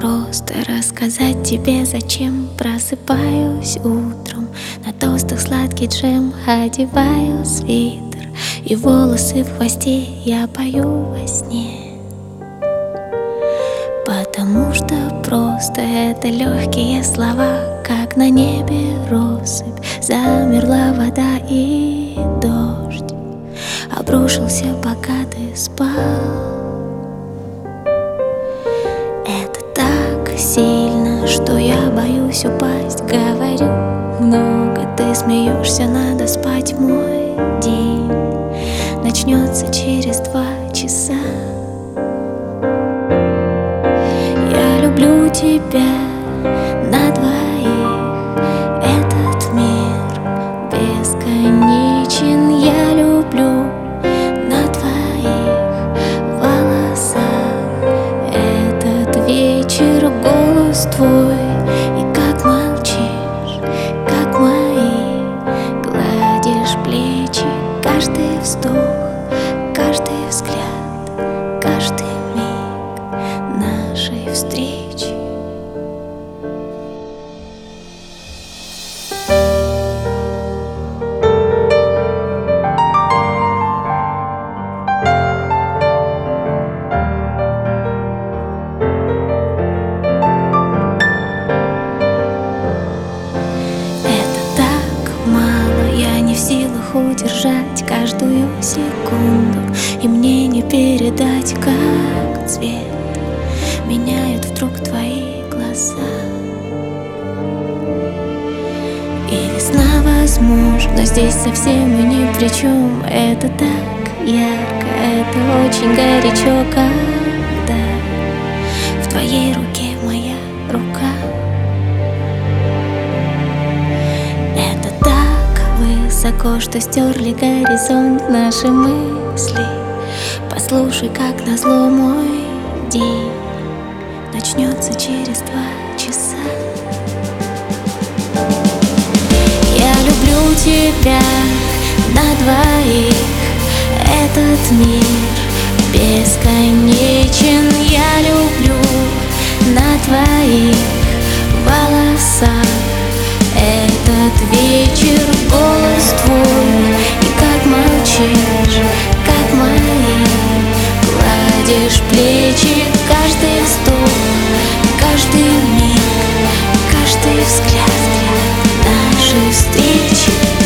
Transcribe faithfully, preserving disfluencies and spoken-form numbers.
просто рассказать тебе, зачем просыпаюсь утром. На тостах сладкий джем, одеваю свитер, и волосы в хвосте я пою во сне. Потому что просто это легкие слова, как на небе россыпь. Замерла вода и дождь обрушился, пока ты спал. Это так сильно, что я боюсь упасть. Говорю много, ты смеешься, надо спать. Мой день начнется через два часа. Я люблю тебя на двоих, этот мир бесконечен. Я люблю на твоих волосах этот вечер, голос твой, и как молчишь, как мои, гладишь плечи. Каждый вздох, каждый взгляд, каждый миг нашей встречи. Не в силах удержать каждую секунду, и мне не передать, как цвет меняют вдруг твои глаза. И весна, возможно, здесь совсем и ни при чем. Это так ярко, это очень горячо, когда в твоей руке моя рука. Высоко, что стерли горизонт наши мысли. Послушай, как назло мой день начнется через два часа. Я люблю тебя на двоих, этот мир бесконечен. Я люблю на твоих волосах этот вечер, голос твой, и как молчишь, как мои, гладишь плечи. Каждый вздох, каждый миг, каждый взгляд нашей встречи.